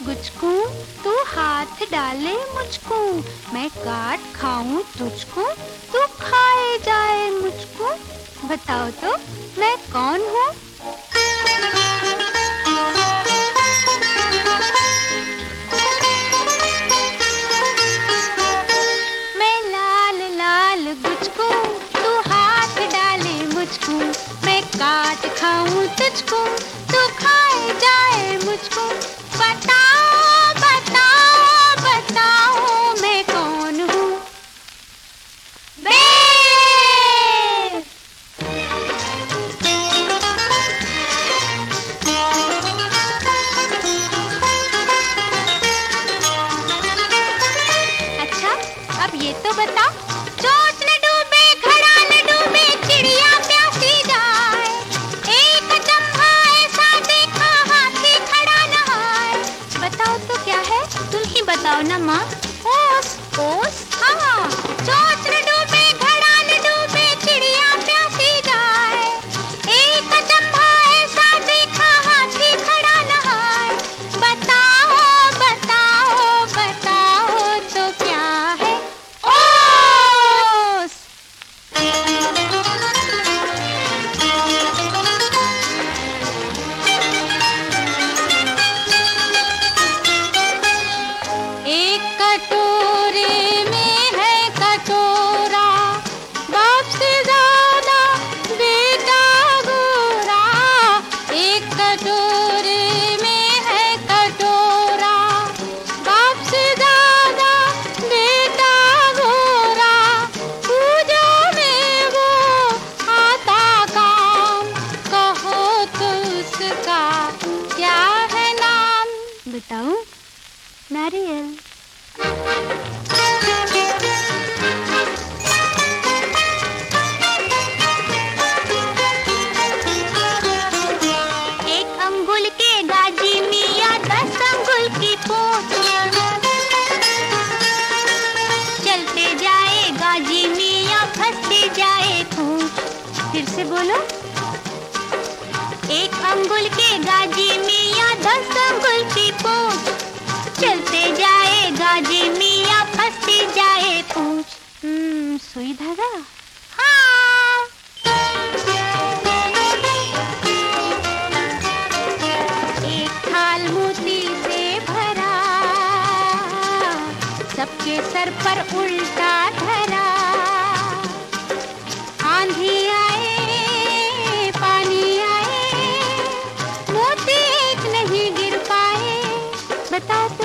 गुचकू तू हाथ डाले मुझको, मैं काट खाऊं तुझको, तू खाए जाए मुझको। बताओ तो मैं कौन हूँ? मैं लाल लाल गुचकू, तू हाथ डाले मुझको, मैं काट खाऊं तुझको, तू खाए जाए मुझको। बताओ बताओ बताओ मैं कौन हूँ? अच्छा अब ये तो बता, चोट न डूबे घड़ा न डूबे चिड़िया प्यासी जाए, एक चंबा ऐसा देखा हाथी खड़ा नहाए। बताओ तो क्या है? तुम ही बताओ ना माँ। ओस ओस, हाँ। चोट न डूबे घड़ा न डूबे चिड़िया प्यासी जाए, एक चंबा ऐसा देखा हाथी खड़ा नहाए। बताओ बताओ बताओ तो क्या है? ओस। एक कटोरे में है कटोरा, बाप से ज्यादा बेटा गोरा। एक कटोरे में है कटोरा, बाप से ज्यादा बेटा गोरा। पूजा में वो आता काम, कहो तो उसका क्या है नाम? बताऊं? नारियल। एक अंगुल के गाजी मियाँ 10 अंगुल की पूंछ, चलते जाए गाजी मियाँ फंसते जाए पूंछ। फिर से बोलो। एक अंगुल के गाजी मियाँ 10 अंगुल की पूंछ, चलते जाए गाजी मियाँ फंसते जाए पूंछ। सुई धागा। हाँ। एक थाल मोती से भरा, सबके सर पर उल्टा धरा। आंधी आए पानी आए, मोती एक नहीं गिर पाए। बताओ